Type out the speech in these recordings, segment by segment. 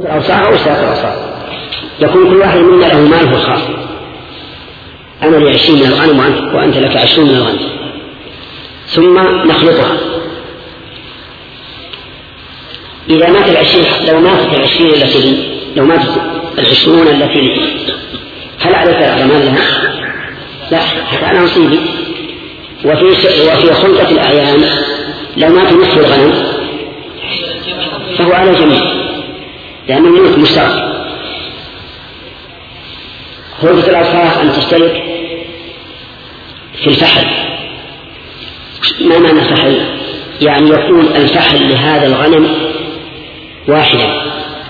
الأوصاف أو سائر الأوصاف، يكون كل واحد منا له ماله الخاص. أنا لي 20 من الغنم وأنت لك 20 من الغنم، ثم نخلطها. إذا مات 20، لو ماتت 20 التي لي، لو ماتت 20 التي لي، هل عليك ضمان لها؟ لا، حتى أنا نصيبي. وفي خلطة الأعيان لو مات نصف الغنم فهو على الجميع، لأن الملك مشترك. خلطة الأصحاب أن تشترك في الفحل. ما معنى الفحل؟ يعني يكون الفحل لهذا الغنم واحدا،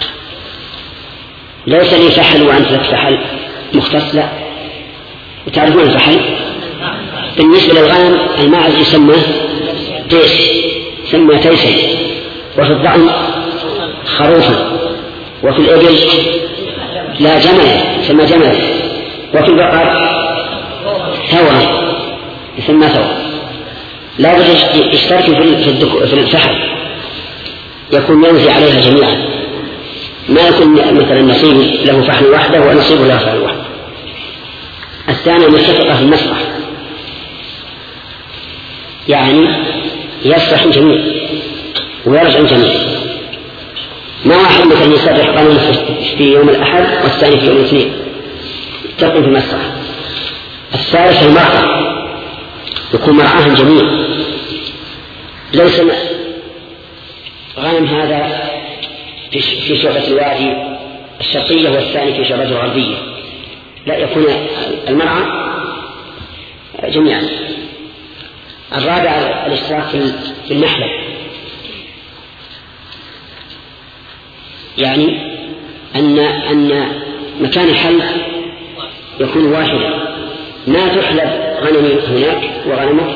ليس لي فحل وأنت لك فحل مختص، لا. وتعرفون الفحل بالنسبة للغنم الماعز يسمى تيس، يسمى تيسا، وفي الضأن خروفا، وفي الإبل لا جمل يسمى جمل، وفي البقر ثورا يسمى ثورا. لا بد يشترك في الفحل، يكون ينزي عليها جميعا، ما يكون مثلا نصيب له فحل واحدة ونصيب له فحل واحدة. الثانية متفقة في المسرح، يعني يسرح الجميع ويرجع الجميع، ما واحد مثلا يسرح قانون في يوم الأحد والثاني في يوم الاثنين، تقوم في المسرح. الثالث المرأة، يكون مرعاها الجميع، ليس غنم هذا في شعبة الوادي الشرقية والثاني في شعبة الغربية، لا، يكون المرعى جميعا. الرابع الاشتراك في المحلب، يعني أن مكان الحلب يكون واحدا، ما تحلب غنمي هناك وغنمك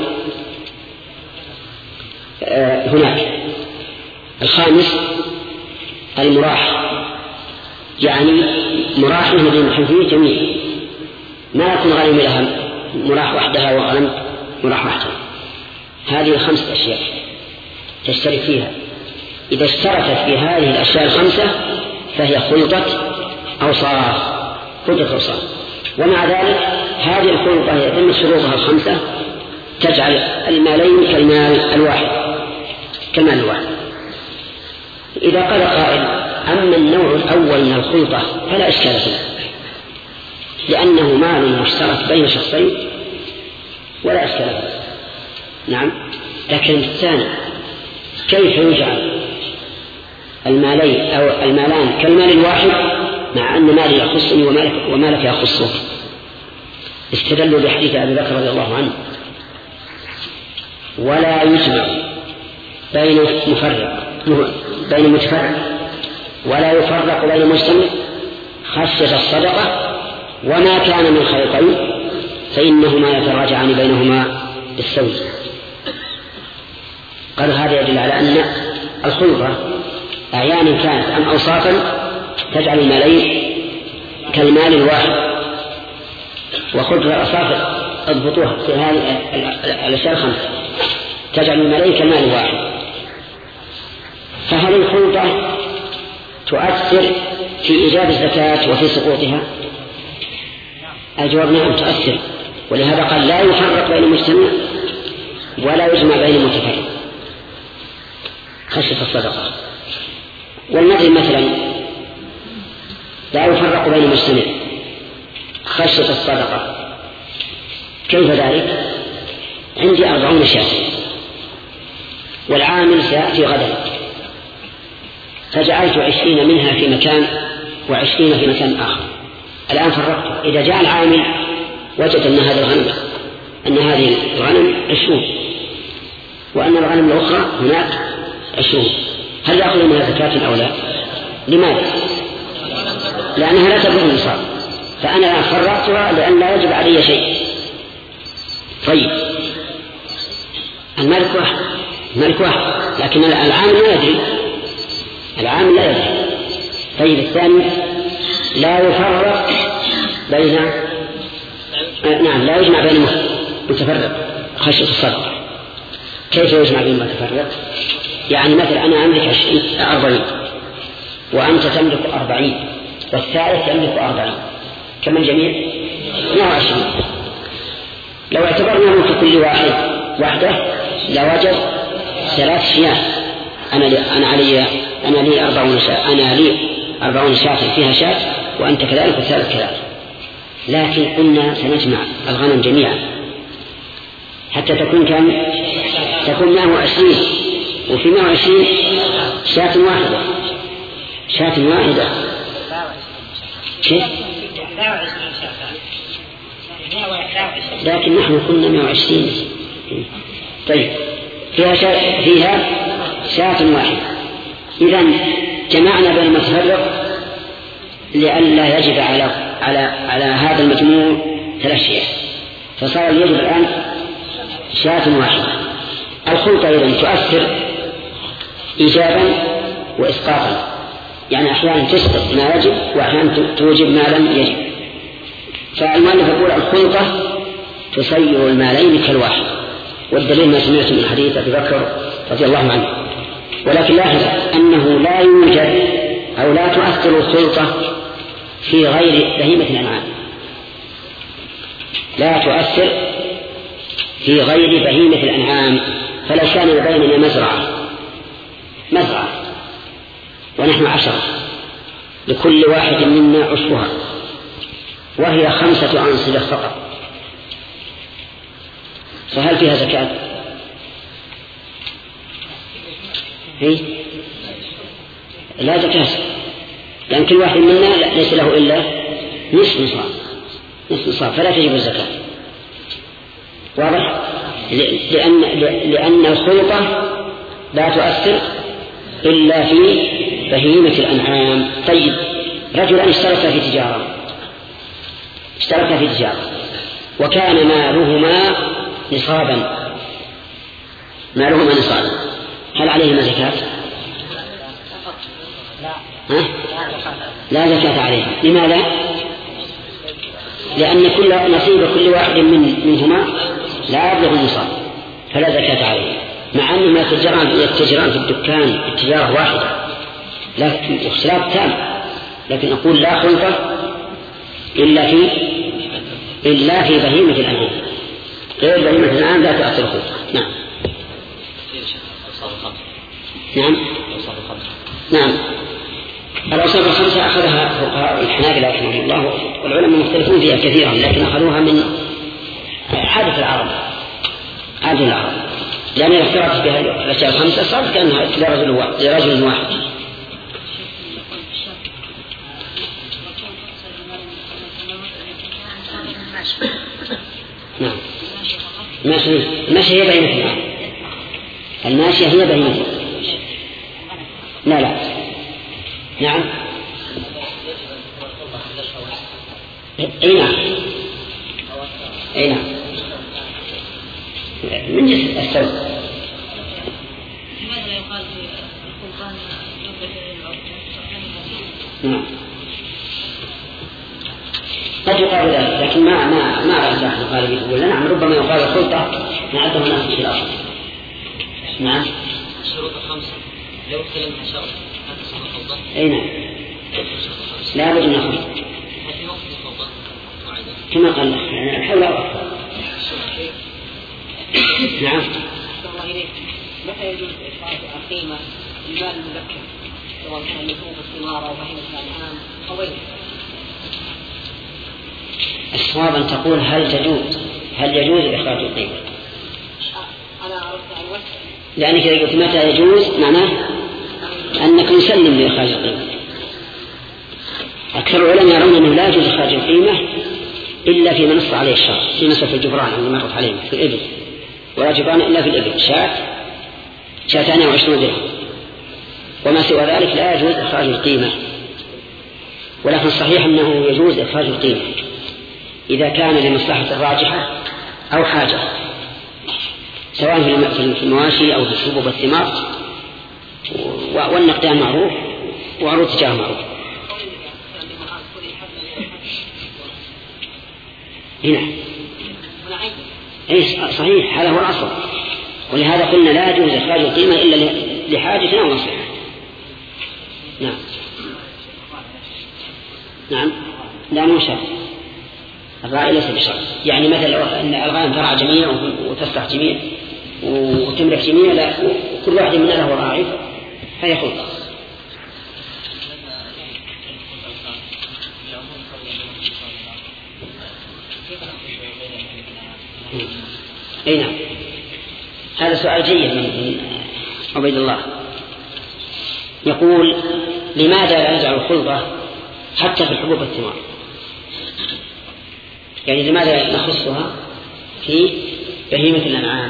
هناك. الخامس المراح، يعني مراحه للحفية جميع، ما يكون غنم لها مراح وحدها وغنم مراح وحدها. هذه 5 أشياء تشترك فيها. إذا اشتركت في هذه الأشياء 5 فهي خلطة أوصاف، خلطة أوصاف. ومع ذلك هذه الخلطة يتم شروطها 5 تجعل المالين كالمال الواحد، كالمال الواحد. إذا قال قائل أما النوع الأول من الخلطة فلا إشكال فيه، لأنه مال مشترك بين شخصين ولا إشكال فيه. نعم، لكن الثاني كيف يجعل المالين أو المالان كالمال الواحد مع أن مالي يخصني ومالك يخصك؟ استدلوا بحديث أبي بكر رضي الله عنه: ولا يجمع بين متفرق ولا يفرق بين مجتمع خشية الصدقة، وما كان من خيطين فإنهما يتراجعان بينهما بالسوي. قال هذا يدل على أن الخلطة أعيان كانت أم أوصافا تجعل المالين كالمال الواحد. وخلطة الأوصاف اضبطوها في هذه الأشياء 5 تجعل المالين كالمال الواحد. فهل الخلطة تؤثر في إيجاب الزكاة وفي سقوطها؟ الجواب نعم تؤثر، ولهذا قال لا يفرق بين مجتمع ولا يجمع بين متفرق خشية الصدقة. والمثل مثلا لا يفرق بين مجتمع خشية الصدقة، كيف ذلك؟ عندي 40 شاة والعامل سيأتي غدا، فجعلت 20 منها في مكان و20 في مكان آخر. الآن فرقت، إذا جاء العامل وجد أن هذه الغنم 20 وأن الغنم الأخرى هناك 20، هل يأخذ منها زكاة أو لا؟ لماذا؟ لأنها لا تبلغ النصاب، فأنا الآن فرقتها لأن لا يجب علي شيء. طيب، المالك واحد لكن العامل لا يدري، طيب الثاني لا يفرق بين لا يجمع بين متفرق خشية الصدقة. كيف يجمع بين متفرق؟ يعني مثلا أنا أملك 40 وأنت تملك 40 والثالث يملك 40، كم الجميع؟ 120. لو اعتبرنا ملك كل واحدة لوجد 3 شياه. أنا لي 40 شاة، أنا لي 40 شاة فيها شاة، وأنت كذلك والثالث كذلك. لكن قلنا سنجمع الغنم جميعا حتى تكون كم؟ تكون 120، وفي 120 شاة واحدة. كيف؟ لكن نحن كنا 120. طيب فيها شاة واحدة. إذن جمعنا بين المتفرق لئلا يجب على هذا المجموع 3 شياه، فصار يجب الآن شاة واحدة. الخلطة إذن تؤثر إيجابا وإسقاطا، يعني أحيانا تسقط ما يجب وأحيانا توجب ما لم يجب. فالمؤلف يقول الخلطة تسير المالين كالواحد، والدليل ما سمعت من حديث أبي بكر رضي الله عنه. ولكن لاحظ أنه لا يوجد أو لا تؤثر الخلطة في غير بهيمة الأنعام، لا تؤثر في غير بهيمة الأنعام. فلو كان بيننا مزرعة ونحن 10، لكل واحد منا عشرها، وهي 5 أنصبة فقط، فهل فيها زكاة؟ لا زكاة، لأن كل واحد منا ليس له إلا نصف نصاب، فلا تجب الزكاة. واضح؟ لأن الخلطة لا تؤثر إلا في بهيمة الأنعام. طيب رجلان اشتركا في تجارة وكان مالهما نصابا، هل عليهما زكاة؟ لا زكاة عليها. لماذا؟ لأن نصيب كل واحد منهما لا يبلغ النصاب، فلا زكاة عليه، مع أنهما يتجران في الدكان التجارة واحدة، لكن اختلاف تام. لكن أقول لا خلطة إلا في بهيمة الأنعام، غير بهيمة الأنعام لا تؤثر خلطة. نعم. الأوصاف الخمسة أخذها فقهاء الحنابلة رحمه الله، والعلماء مختلفون فيها كثيرا، لكن أخذوها من عادة العرب، لأن الاختلاف بها الأشياء الخمسة صارت كأنها لرجل واحد. نعم. الماشية هي بهيمة الأنعام، الماشية هي بهيمة. لا نعم. أي نعم من جنس الثوب. لماذا لا يقال في القرآن نعم قد يقال ذلك، لكن ما رأيت أحد قال به. ولا نعم ربما يقال الخلطة نعده الناس في الأصل. نعم. الشروط الخمسة لو تكلمنا عن شرط هذا اسمه الخلطة. أي نعم لا بد من الخلطة. هل في وقت الخلطة معينة؟ كما قال الحول أكثر. نعم. الله إليك، متى يجوز إخراج قيمة المال المذكر سواء كان لحوم الثمار أو بهيمة الأنعام أو غيره؟ الصواب أن تقول هل يجوز إخراج القيمة؟ أنا أردت أن أوسع، لأنك إذا قلت متى يجوز معناه أنك مسلم لإخراج القيمة. أكثر العلماء يرون أنه لا يجوز إخراج القيمة إلا فيما نص عليه الشرع، في مسألة الجبران اللي مرت علينا في الإبل، ولا جبران إلا في الإبل، شاتان و20 درهم، وما سوى ذلك لا يجوز إخراج القيمة. ولكن صحيح أنه يجوز إخراج القيمة إذا كان لمصلحة الراجحة أو حاجة، سواء في المواشي أو في الحبوب والثمار، والنقدان معروف وعروض التجارة معروف. هنا صحيح هذا هو الأصل، ولهذا قلنا لا يجوز إخراج القيمة إلا لحاجة أو مصلحة. نعم. نعم لا مو شرط، الراعي ليس بشرط. يعني مثلا أن الغنم ترعى جميع وتسرح جميع وتملك جميع، لا كل واحد منا له راعي فهي خلطة. أي نعم، هذا سؤال جيد من عبيد الله. يقول لماذا لا نجعل الخلطة حتى في الحبوب والثمار؟ يعني لماذا نخصها في بهيمة الأنعام؟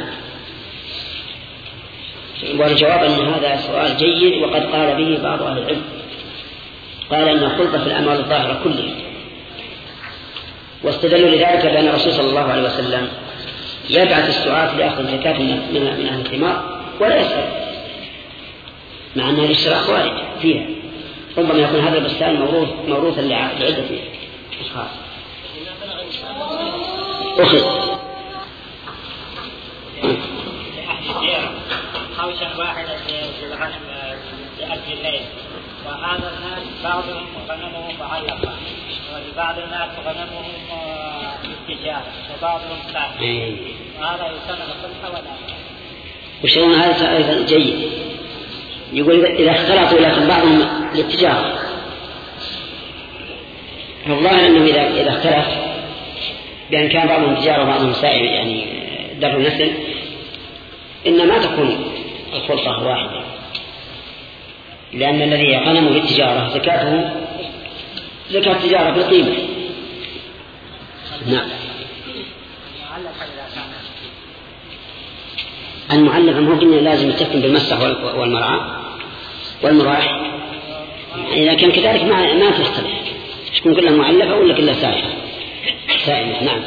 والجواب أن هذا سؤال جيد، وقد قال به بعض أهل العلم، قال أن الخلطة في الأموال الظاهرة كلها، واستدلوا لذلك بأن الرسول صلى الله عليه وسلم يبعث السعاة لأخذ الزكاة من أهل الثمار ولا يسأل، مع أنها الاشتراك وارد فيها. ربما يكون هذا البستان موروثا لعدة أشخاص. حوشا واحدة للغنم لأجل الليل، وهذا الناس بعضهم غنمهم معلقة، ولبعض الناس غنمهم للتجارة، وبعضهم لا، وهذا يسمى الخلطة ولا وشيء هذا أيضا جيد. يقول إذا اختلطوا لكن بعضهم للتجارة، فالظاهر أنه إذا اختلف بأن كان بعضهم تجارة وبعضهم سائل يعني در نسل، إنما تكون الخلطة واحدة، لأن الذي غنمه للتجارة زكاته زكاة التجارة بالقيمة. نعم. المعلق هو قلنا لازم يتكن بالمسح والمرعى والمراح، إذا كان كذلك ما تختلف، تكون كلها معلقة ولا كلها سائمة. نعم.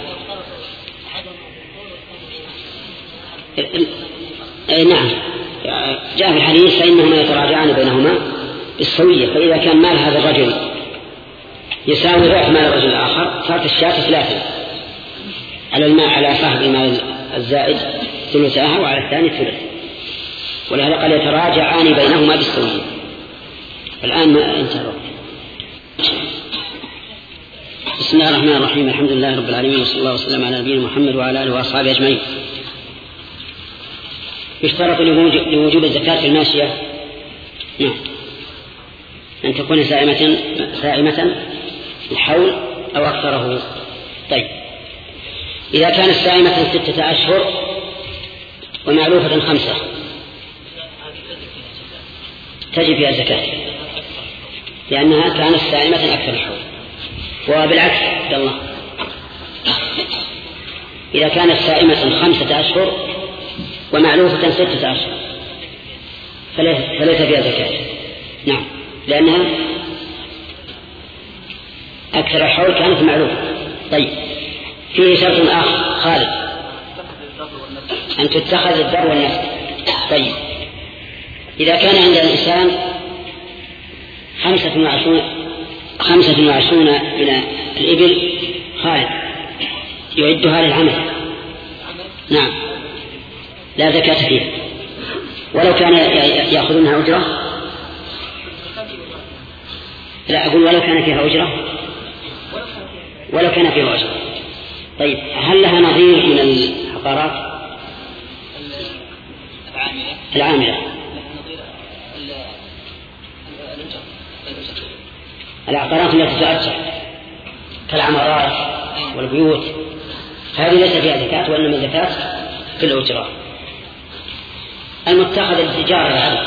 نعم جاء في الحديث فإنهما يتراجعان بينهما بالسوية، فإذا كان مال هذا الرجل يساوي ضعف مال الرجل الآخر صارت الشاة 3 على الماء، على صاحب المال الزائد ثلثها وعلى الثاني ثلث، ولهذا قال يتراجعان بينهما بالسوية. الآن ما انتهى الوقت. بسم الله الرحمن الرحيم، الحمد لله رب العالمين، وصلى الله وسلم على نبينا محمد وعلى آله وأصحابه أجمعين. يشترط لوجوب الزكاة في الماشية نعم أن تكون سائمة الحول أو أكثره. طيب إذا كانت سائمة 6 أشهر ومعلوفة 5 تجب فيها الزكاة، لأنها كانت سائمة أكثر الحول. وبالعكس عبد الله، إذا كانت سائمة 5 أشهر ومعلوفة 6 أشهر فليس فيها زكاة. نعم، لأنها أكثر الحول كانت معلوفة. طيب فيه شرط آخر خالد، أن تتخذ الدر والنسل. طيب إذا كان عند الإنسان 25 من الإبل خالد يعدها للعمل، نعم لا زكاة فيها، ولو كان يأخذونها أجرة. لا أقول ولو كان فيها أجرة، ولو كان فيها أجرة. طيب هل لها نظير من العقارات العاملة؟ العقارات التي تتأجر كالعمارات والبيوت هذه ليس فيها زكاة، وإنما الزكاة في الأجرة. المتخذ للتجارة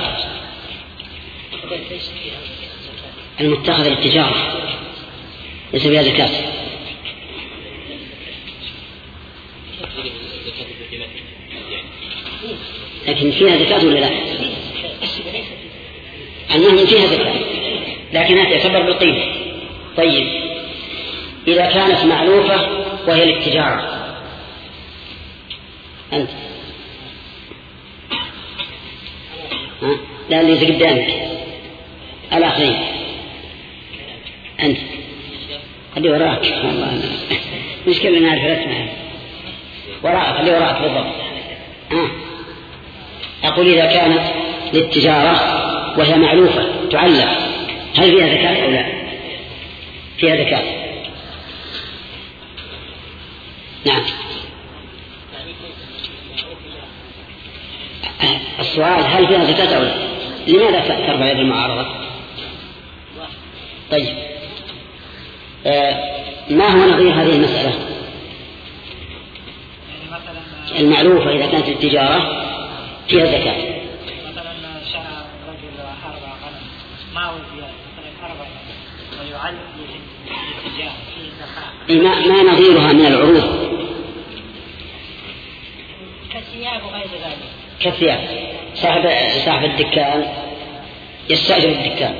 المتخذ للتجارة ليس فيها زكاة. لكن فيها زكاة ولا لا؟ المهم فيها زكاة لكنها تعتبر بالقيمة. طيب إذا كانت معلوفة وهي للتجارة أنت لا اللي قدامك الآخرين أنت اللي وراك والله مشكلة ما أعرف اسمها وراك اللي وراك بالضبط. أقول إذا كانت للتجارة وهي معلوفة تعلق هل فيها زكاة أو لا؟ فيها زكاة. نعم. السؤال هل فيها زكاة أو لا؟ لماذا ترفع يد المعارضة؟ طيب ما هو نظير هذه المسألة المعروفة إذا كانت التجارة فيها زكاة؟ مثلا شرع رجل حرب قلم ما هو مثلا حرب ويعلق للتجارة فيه زكاة. ما نظيرها من العروض؟ كالثياب وغير ذلك. كالثياب. صاحب الدكان يستأجر الدكان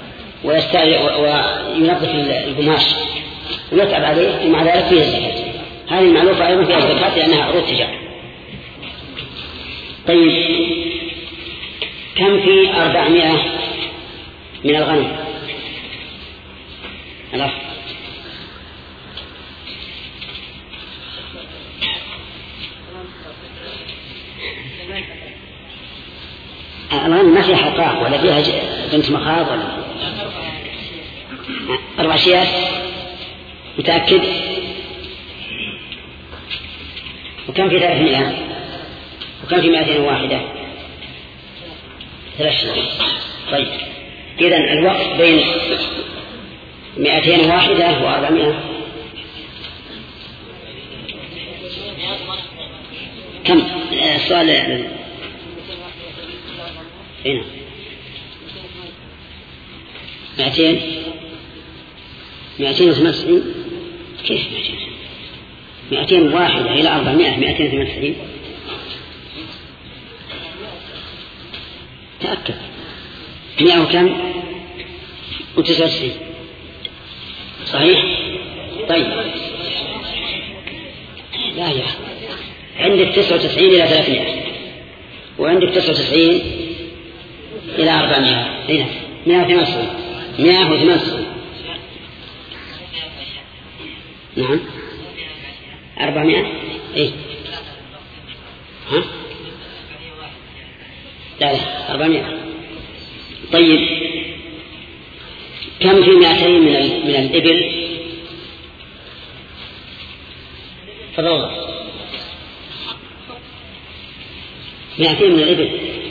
وينظف القماش ويتعب عليه ومع ذلك فيه الزكاة. هذه المعروفة أيضا فيها الزكاة لأنها عروض تجارة. طيب كم في 400 من الغنم؟ الغنم ما فيها حقاق ولا فيها بنت مخاض ولا 4 شيات. متأكد؟ وكم في 300 وكم في 201؟ 3 شيات. طيب إذن الوقت بين 201 و400 كم؟ السؤال هنا 298. كيف 201 إلى 400 298؟ تأكد. 100 وكم؟ و99 صحيح؟ طيب لا يا عندك 99 إلى 300 وعندك 99 إلى 400. هنا 198. نعم 400. إيه ها لا 400. طيب كم في 200 من الإبل؟ تفضل. 200 من الإبل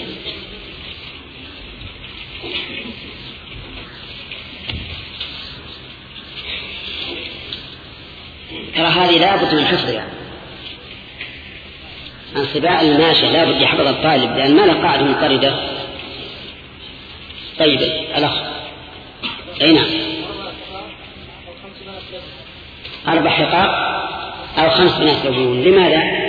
ترى هذه لابد من حفظها. انصباع الماشي لابد يحفظ الطالب لأن ما له قاعدة منفردة. طيب الأخ أي نعم 4 حقاق أو 5 بنات لبون. لماذا؟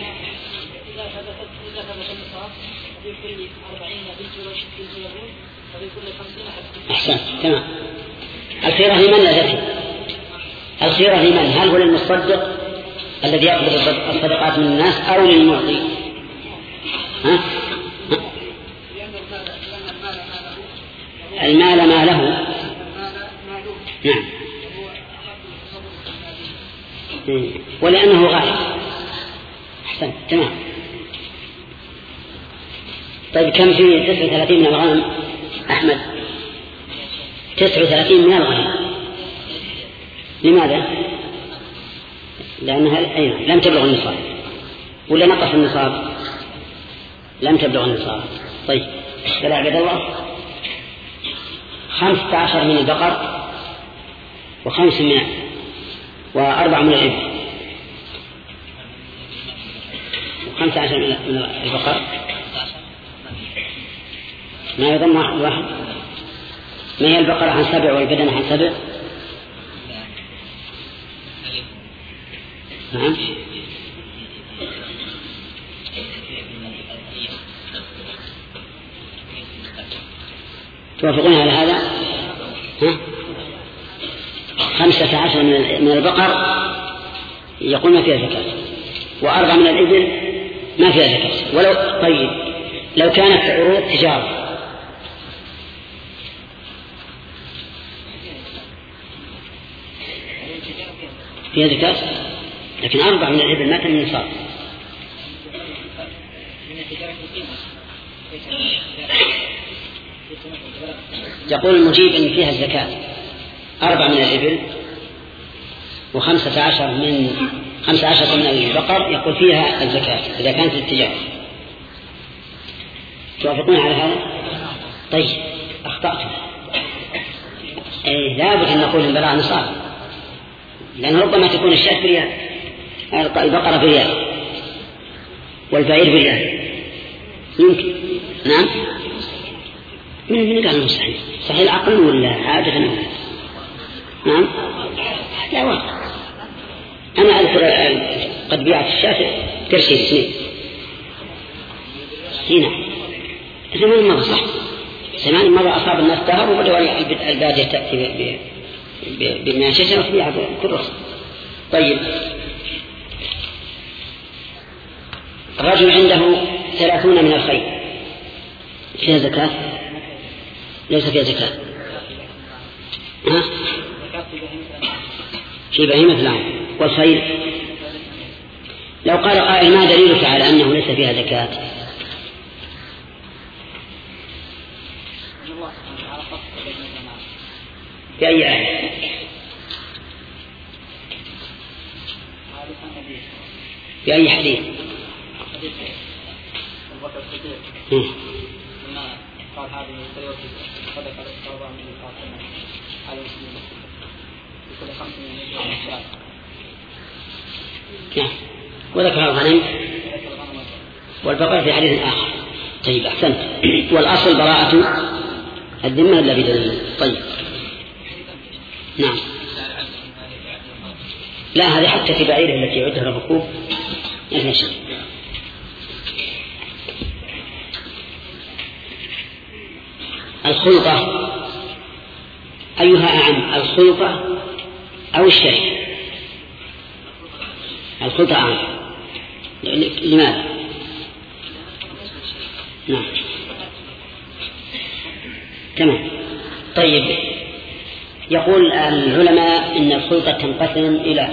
أحسنت تمام. الخيرة لمن لا ذكي؟ الخيرة لمن؟ هل هو للمصدق الذي يقبل الصدقات من الناس أو للمعطي؟ المال ما له. نعم ولأنه غالب. أحسن تمام. طيب كم في 39 من الغنم أحمد؟ 39 من الغنم. لماذا؟ لأنها لم تبلغ النصاب ولا نقص النصاب؟ لم تبلغ النصاب. طيب يا عبد الله 15 من البقر و4 من الإبل 15 من البقر ما يضم واحد. ما هي البقرة عن 7 والبدنة عن 7؟ نعم توافقون على هذا؟ 15 من البقر يقول ما فيها زكاة و4 من الإبل ما فيها زكاة. ولو طيب لو كانت عروض تجارة فيها زكاة، لكن 4 من الإبل ما تم النصاب. يقول المجيب إن فيها الزكاة 4 من الإبل و15 من البقر يقول فيها الزكاة إذا كانت التجارة. توافقون على هذا؟ طيب أخطأتم. لابد أن نقول البراءة نصاب، لأن ربما تكون الشاة بريال، البقرة بريال والبعير بريال، يمكن. نعم. من قال مستحيل؟ صحيح العقل ولا عادة؟ نعم. لا واقع. أنا أذكر قد بيعت الشاة ترشيد 2 هنا زمان مرة، صح، زمان مرة أصاب الناس دهر وبدأوا البادية تأتي بالماشية وتبيعها بكل رخص. طيب الرجل عنده 30 من الخيل فيها زكاة؟ ليس فيها زكاة. ها؟ في بهيمة الأنعام. والخيل لو قال قائل ما دليلك على أنه ليس فيها زكاة؟ بأي آية؟ بأي حديث؟ قال هذه السيوف صدق الصواب من الفاطمة على المسلمين بكل 5 من الشعب. وذكر الغنم والبقر في حديث آخر. طيب أحسنت. والأصل براءة الذمة إلا بدليل. طيب نعم. لا هذه حتى في بعيره التي يعدها الركوب يعني شيء. الخلطة أيها أعم، الخلطة أو الشركة؟ الخلطة أعم. لماذا؟ نعم تمام. طيب يقول العلماء إن الخلطة تنقسم إلى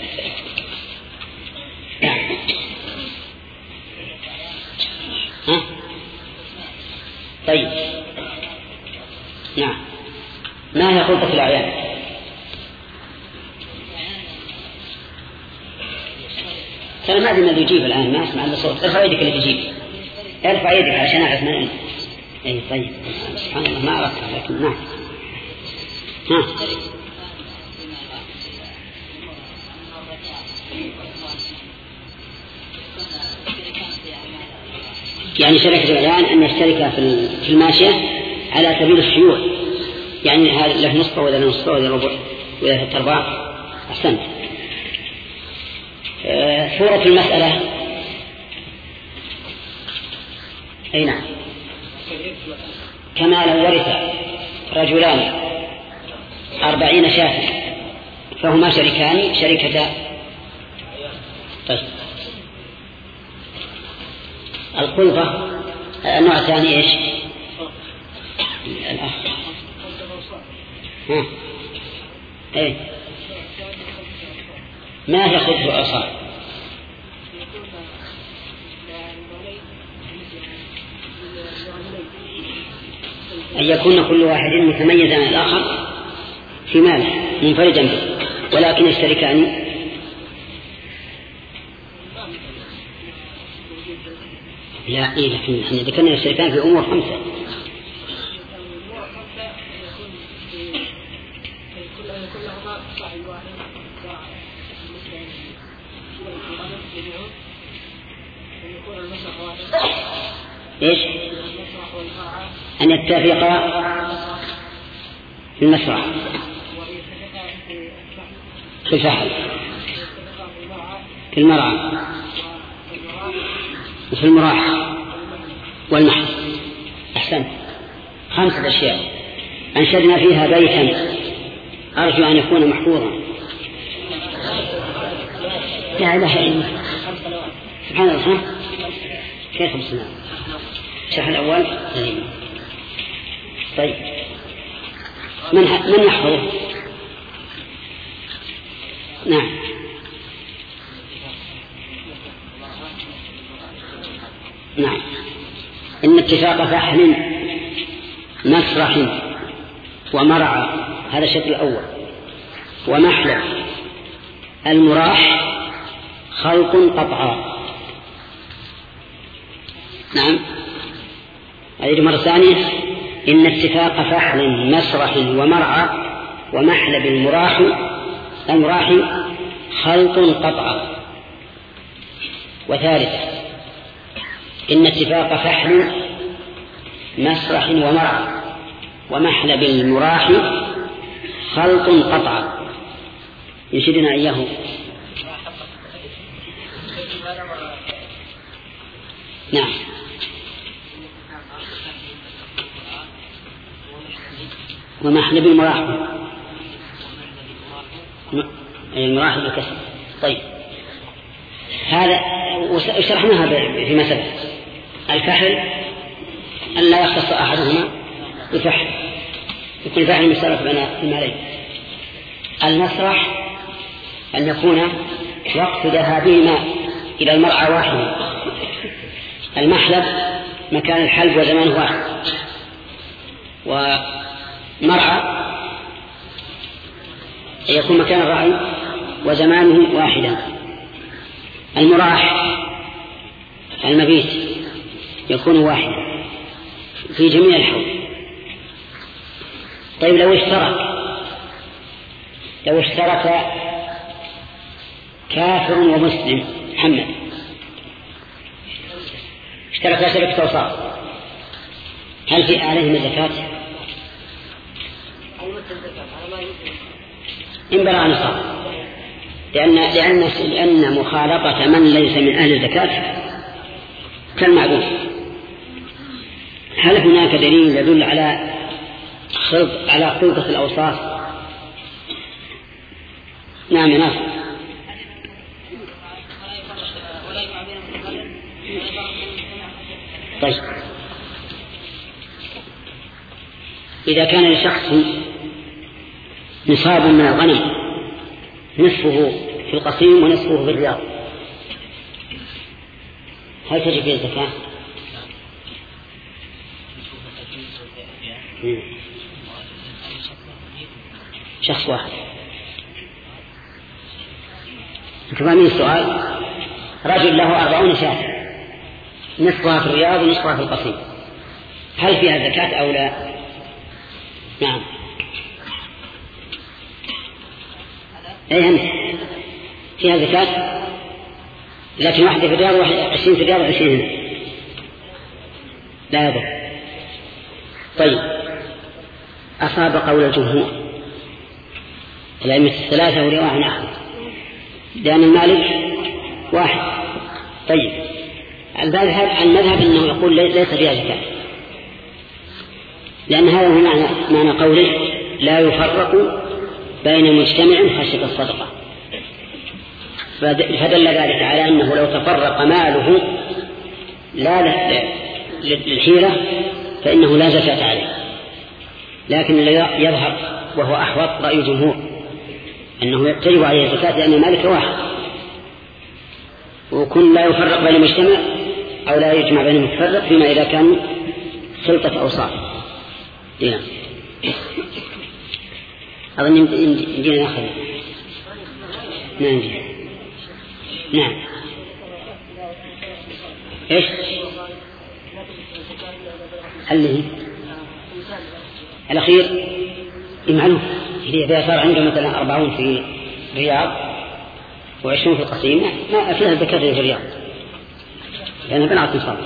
طيب نعم. ما هي خلطة الأعيان؟ ترى ما أدري ما يجيب الآن، ما أسمع إلا صوت. ارفع يدك اللي يجيب، ارفع يدك عشان أعرف من أنت. أي طيب سبحان الله ما عرفت لكن نعم. ها يعني شركة الأعيان أن يشترك في الماشية على سبيل الشيوع، يعني له نصف ولا نصف ولا ربع ولا 3/4. أحسنت. صورة المسألة أي نعم. كما لو ورث رجلان 40 شاة فهما شريكان شركة. طيب الخلطة النوع الثاني إيش؟ الأخ. إيه ما هي خلطة الأصال؟ أن يكون كل واحد متميزا عن الآخر في ماله منفردا به ولكن يشتركان لا إيه، لكن احنا ذكرنا الشركان في أمور 5. إيش؟ أن يتفقا في المسرح في الفحل في المرعى وفي المراح والمحل. أحسنت. 5 أشياء أنشدنا فيها بيتا أرجو أن يكون محفوظا. لا إله إلا الله سبحان الله. كيف 5 سنوات؟ الشرح الأول. طيب من يحفظه؟ نعم نعم. إن اتفاق فحل مسرح ومرعى هذا الشكل الأول. ومحلب المراح خلق قطعا. نعم أعيد مرة ثانية. إن اتفاق فحل مسرح ومرعى ومحلب المراح خلق قطعا. وثالثا إن اتفاق فحل مسرح ومرعى ومحلب المراح خلق قطعا. يشيرنا إياه. نعم ومحلب المراح المراح بالكسر. طيب هذا وشرحناها فيما سبق. الفحل أن لا يختص أحدهما بفحل، يكون الفحل مشترك بين المالين. المسرح أن يكون وقت ذهابهما إلى المرعى واحد. المحلب مكان الحلب وزمانه واحد. ومرعى يكون مكان الرعي وزمانه واحدا. المراح المبيت يكون واحدا في جميع الحول. طيب لو اشترك كافر ومسلم، محمد اشترك شركة أوصاف، هل في عليهم الزكاة؟ إن بلغ نصاب، لأن مخالطة من ليس من أهل الزكاة كالمعدوم. هل هناك دليل يدل على خلطة الأوصاف؟ نعم يا ناصر. طيب إذا كان لشخص نصاب من الغنم نصفه في القصيم ونصفه في الرياض، هل تجب فيه الزكاة؟ شخص واحد. كمان السؤال، رجل له 40 شاة نصفها في الرياض ونصفها في القصيم، هل فيها زكاة أو لا؟ نعم فيها زكاة، لكن واحدة في الرياض وواحدة 20 في الرياض و20 هنا لا يضر. طيب أصاب قول الجمهور الأئمة الثلاثة ورواية أحمد لأن المالك واحد. طيب المذهب أنه يقول ليس فيها زكاة، لأن هذا هو معنى قوله لا يفرق بين مجتمع خشية الصدقة، فدل ذلك على أنه لو تفرق ماله لا للحيلة فإنه لا زكاة عليه. لكن الذي يظهر وهو أحوط رأي الجمهور أنه تجب عليه الزكاة لأن المالك واحد، وكل لا يفرق بين مجتمع أو لا يجمع بين متفرق فيما إذا كان خلطة أوصاف. نعم أظن يمكن نأخذ. نعم إيش اللي الأخير معلوم إذا صار عنده مثلا 40 في الرياض و20 في القصيم ما فيها الزكاة في الرياض لأنها بنعت نصاب.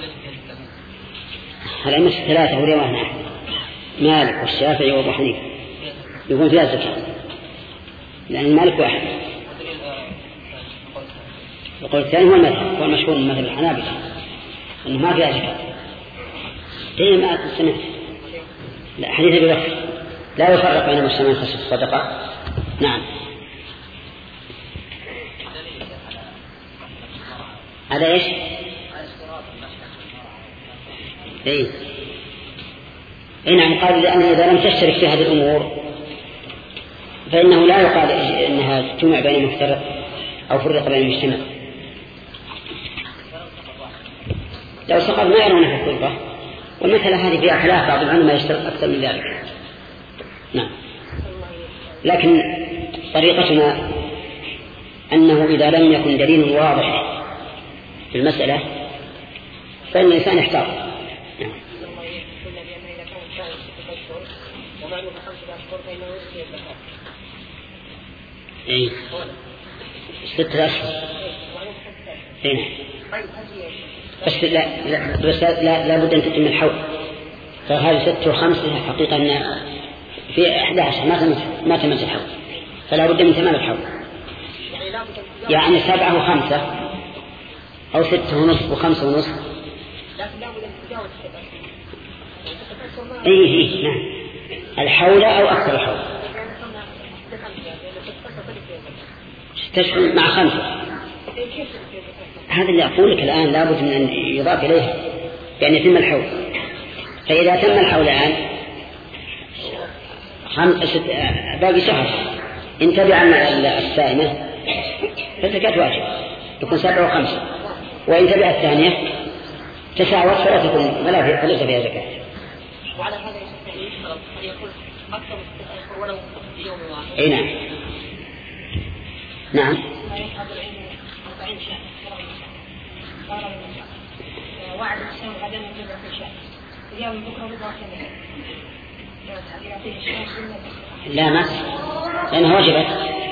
الأئمة الثلاثة ورواية أحمد مالك والشافعي وأبو حنيفة يكون فيها الزكاة لأن المالك واحد. القول الثاني هو المذهب، هو المشهور من مذهب الحنابلة أنه ما فيها زكاة. هي ما سمعت لا حديث أبي بكر لا يفرق بين المسلمين خشية الصدقة. نعم هذا إيش؟ إيه نعم قال لأن إذا لم تشترك في هذه الأمور فإنه لا يقال إنها تجمع بين مفترق أو فرق بين المجتمع. لو سقط ما يرونه في الفرقة، والمثل هذه فيها خلاف بعض العلماء يشترط أكثر من ذلك. نعم لكن طريقتنا أنه إذا لم يكن دليل واضح في المسألة فإن الإنسان يحتاط. إيه 6 أشهر. إيه بس لا بد أن تتم الحول، فهذه 6 و5 حقيقة أن في 11 ما تمت الحول، فلا بد من تمام الحول. يعني 7 و5 أو 6 ونصف و5 ونصف. إيه نعم، الحول أو أكثر الحول. 6 أشهر مع 5. هذا اللي أقول لك الآن لابد من أن يضاف إليها يعني يتم الحول. فإذا تم الحول الآن باقي شهر، إن تبع السائمة فالزكاة واجب تكون 7 و5، وإن تبع الثانية تساوت فلا تكون فليس فيها زكاة. وعلى هذا يكون أكثر من ولو يوم واحد. أي نعم. نعم. وعد الشام غدا يتبع في الشام اليوم بكره بكره لا ما لأنها وجبت.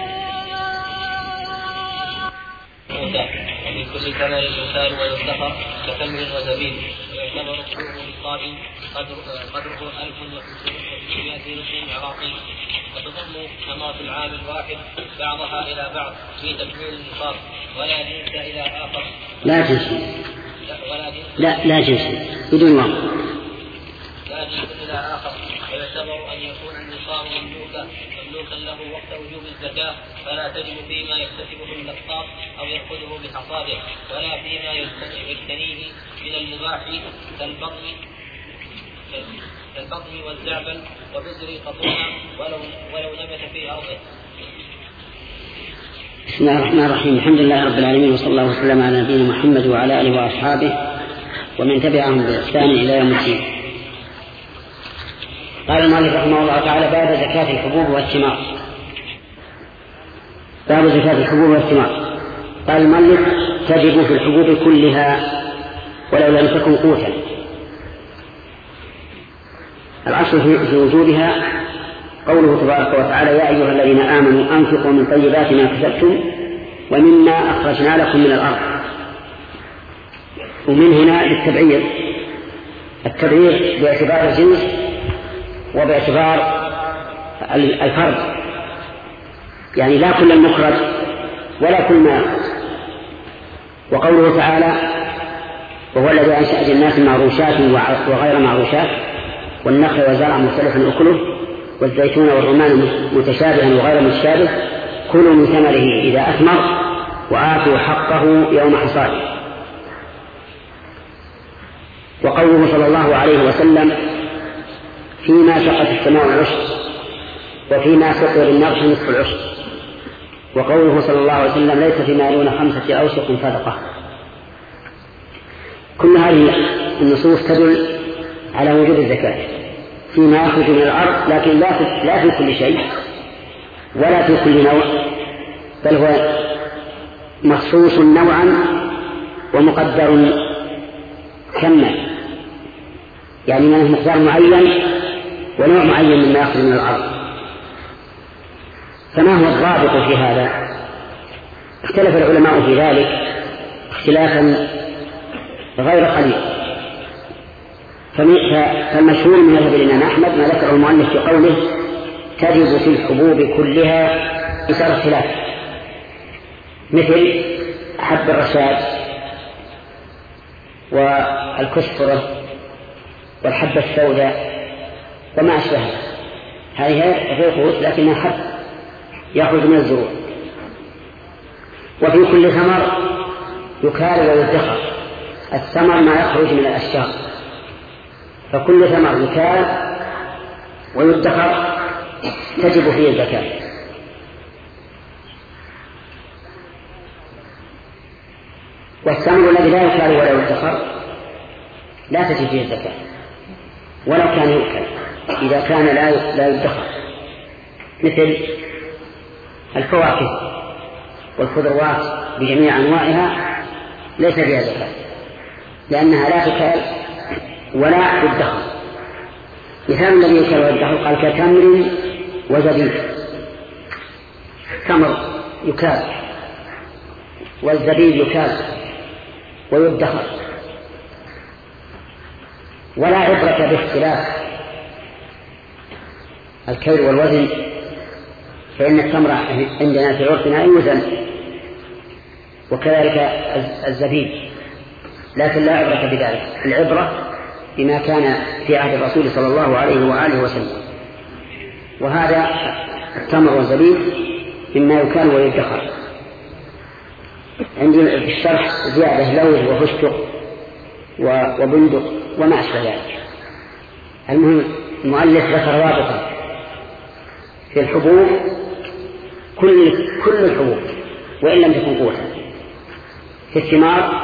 وفي كل ثمن يسال ويدخر كتمر وزبيب، ويعتبر حقوق الصائم قدره 1500 رسل عراقي، وتضم ثمرة العام الواحد بعضها إلى بعض في تكميل النصاب، ولا جنس إلى آخر. لا جنس. لا جنس بدون واو. لا جنس إلى آخر. ويعتبر أن يكون النصاب مملوكا له وقت وجوب الزكاة، فلا تجب فيما يكتسبه اللقاط أو يأخذه بحصاده، ولا فيما يجتنيه من المباح كالبطن والزعبل وبزر قطونا ولو نبت في أرضه. بسم الله الرحمن الرحيم. الحمد لله رب العالمين، وصلى الله وسلم على نبينا محمد وعلى آله وأصحابه ومن تبعهم بإحسان إلى يوم الدين. قال المؤلف رحمه الله تعالى: باب زكاة الحبوب والثمار. باب زكاة الحبوب والثمار. قال المؤلف: تجب في الحبوب كلها ولو لم تكن قوتا. الأصل في وجودها قوله تبارك وتعالى: يا أيها الذين آمنوا أنفقوا من طيبات ما كسبتم ومما أخرجنا لكم من الأرض. ومن هنا للتبعير، التبعير باعتبار الجنس وباعتبار الفرد، يعني لا كل المخرج ولا كل ما يخرج. وقوله تعالى: وهو الذي أنشأ جنات معروشات وغير معروشات والنخل والزرع مختلف أكله والزيتون والرمان متشابها وغير متشابه كلوا من ثمره إذا أثمر وآتوا حقه يوم حصاده. وقوله صلى الله عليه وسلم: فيما سقت السماء العشر وفيما سقي بالنضح نصف العشر. وقوله صلى الله عليه وسلم: ليس فيما دون 5 أوسق صدقة. كل هذه النصوص تدل على وجود الزكاة فيما يخرج من الأرض، لكن لا في كل شيء ولا في كل نوع، بل هو مخصوص نوعا ومقدر كما، يعني من مقدار معين ونوع معين مما يخرج من الأرض. فما هو الضابط في هذا؟ اختلف العلماء في ذلك اختلافا غير قليل. فالمشهور من مذهب الإمام أحمد ما ذكره المؤلف في قوله: تجب في الحبوب كلها بسبب اختلاف، مثل حب الرشاد والكسفرة والحبة السوداء وما أشبهها. هذه غير قوت لكنها حب يخرج من الزروع. وفي كل ثمر يكال ويدخر. الثمر ما يخرج من الأشجار، فكل ثمر يكال ويدخر تجب فيه الزكاة. والثمر الذي لا يكال ولا يدخر لا تجب فيه الزكاة ولو كان يؤكل إذا كان لا يدخر، مثل الفواكه والخضروات بجميع أنواعها ليس فيها زكاة، لأنها لا تكال ولا تدخر. مثال الذي يكال ويدخر قال كتمر وزبيب. التمر يكال والزبيب يكال ويدخر، ولا عبرة باختلاف الكيل والوزن، فإن التمر عندنا في عرفنا يوزن، وكذلك الزبيب، لكن لا عبرة بذلك. العبرة بما كان في عهد الرسول صلى الله عليه وآله وسلم. وهذا التمر والزبيب مما يكال ويدخر. عندي في الشرح زيادة لوز وفستق وبندق وما أشبه ذلك. المهم المؤلف ذكر رابطا في الحبوب، كل الحبوب وإن لم تكن قوتا. في الثمار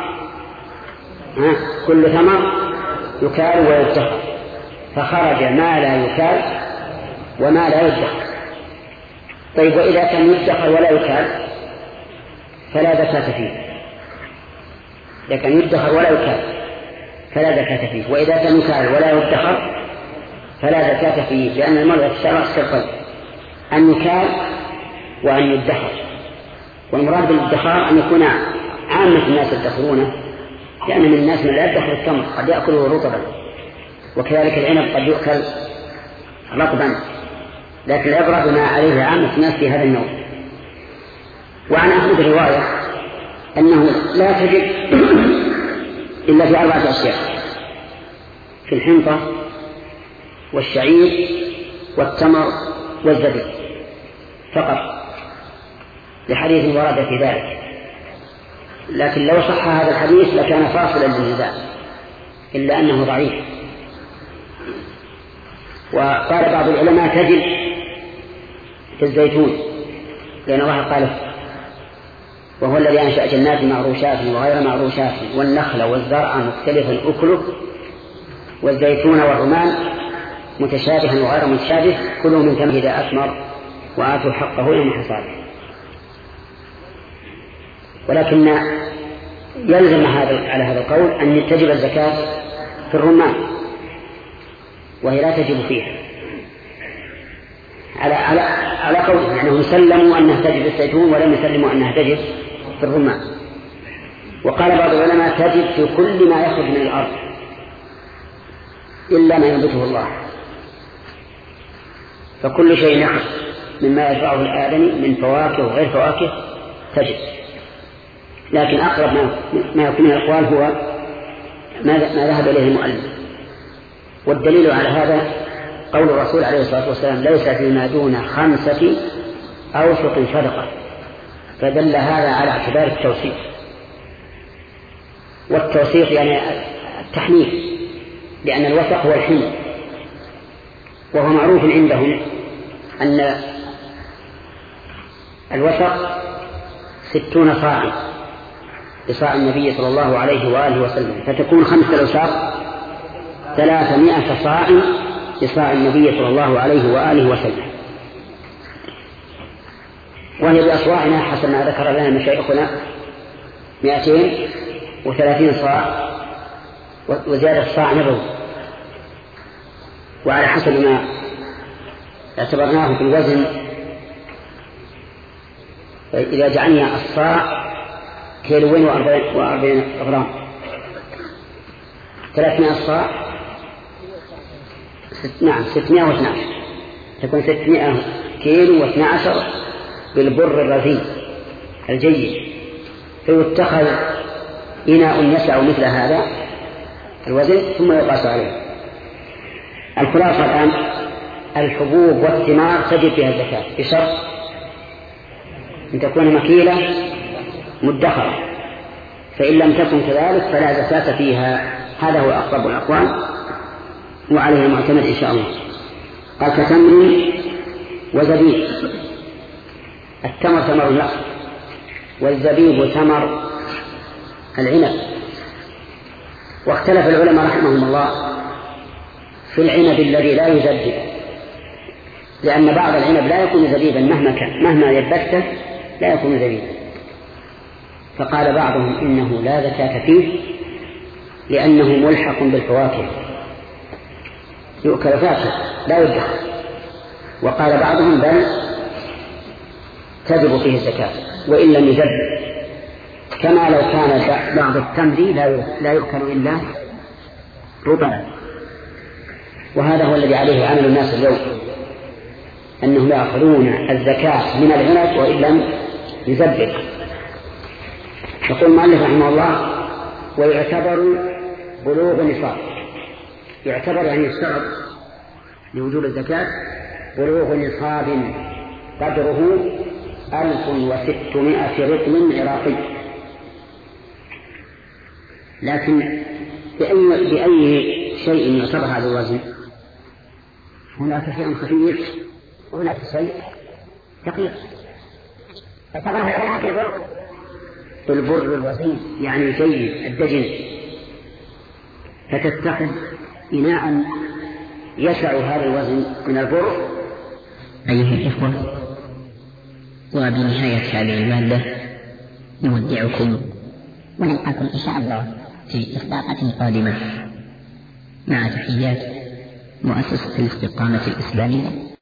كل ثمر يكال ويدخر، فخرج ما لا يكال وما لا يدخر. طيب وإذا كان يدخر ولا يكال فلا زكاة فيه. إذا كان يدخر ولا يكال فلا زكاة فيه، وإذا كان يكال ولا يدخر فلا زكاة فيه، لأن المرء الشرع شرطين: أن يكال وأن يدخر. والمراد بالادخار أن يكون عامة الناس يدخرونه، لأن من الناس من لا يدخر التمر قد يأكله رطبا، وكذلك العنب قد يؤكل رطبا، لكن العبرة بما عليه عامة الناس في هذا النوع. وعن أحمد رواية أنه لا تجد إلا في 4 أشياء: في الحنطة والشعير والتمر والزبيب فقط، لحديث ورد في ذلك. لكن لو صح هذا الحديث لكان فاصلا للنزاع، إلا أنه ضعيف. وقال بعض العلماء تجد في الزيتون، لأن الله قال: وهو الذي أنشأ جنات معروشات وغير معروشات والنخل والزرع مختلفا أكله والزيتون والرمان متشابها وغير متشابه كلوا من ثمره إذا أثمر وآتوا حقه يوم حصاده. ولكن يلزم على هذا القول أن تجب الزكاة في الرمان، وهي لا تجب فيها على قول أنهم سلموا أنها تجب في الزيتون ولم يسلموا أنها تجب في الرمان. وقال بعض العلماء تجب في كل ما يخرج من الأرض إلا ما ينبته الله، فكل شيء يخرج مما يزرعه الآدمي من فواكه وغير فواكه تجب. لكن أقرب ما يكون من الأقوال هو ما ذهب إليه المؤلف. والدليل على هذا قول الرسول عليه الصلاة والسلام: ليس فيما دون 5 أوسق صدقة. فدل هذا على اعتبار التوسيق، والتوسيق يعني التحنيف، لأن الوسق هو الحمل. وهو معروف عندهم أن الوسق 60 صاعا لصاع النبي صلى الله عليه وآله وسلم، فتكون 5 أوساق 300 صاع لصاع النبي صلى الله عليه وآله وسلم. وهي بأصواعنا حسب ما ذكر لنا مشايخنا 230 صاع وزيادة صاع نبوي. وعلى حسب ما اعتبرناه في الوزن، إذا جعلنا الصاع 240 غرام 300 صاع 612 تكون 600 كيلو و12 بالبر الرزين الجيد، فيتخذ إناء يسع مثل هذا الوزن ثم يقاس عليه. الخلاصة الآن: الحبوب والثمار تجب فيها الزكاة بشرط أن تكون مكيلة مدخرة، فإن لم تكن كذلك فلا زكاة فيها. هذا هو أقرب الأقوال وعليه المعتمد إن شاء الله. قال: كتمر وزبيب. التمر ثمر النخل، والزبيب ثمر العنب. واختلف العلماء رحمهم الله في العنب الذي لا يزبب، لأن بعض العنب لا يكون زبيبا مهما يبته لا يكون زبيبا. فقال بعضهم إنه لا زكاة فيه لأنه ملحق بالفواكه يؤكل فاكهة لا يدخر. وقال بعضهم بل تجب فيه الزكاة وإن لم يزب، كما لو كان بعض التمر لا يؤكل إلا رطبا. وهذا هو الذي عليه عمل الناس اليوم، أنهم يأخذون الزكاة من العنب وإن لم يزبق. يقول المؤلف رحمه الله: ويعتبر بلوغ النصاب. يعتبر يعني الشرط لوجوب الزكاة بلوغ نصاب قدره 1600 رطل عراقي. لكن بأي شيء يعتبر هذا الوزن؟ هناك شيء خفيف وهناك شيء ثقيل. فاعتبره العراقي بالبر الوزين يعني جيد الدجن، فتتخذ إناء يسع هذا الوزن من البر. أيها الإخوة، وبنهاية هذه المادة نودعكم ونلقاكم إن شاء الله في إصداقات قادمة، مع تحيات مؤسسة الاستقامة الإسلامية.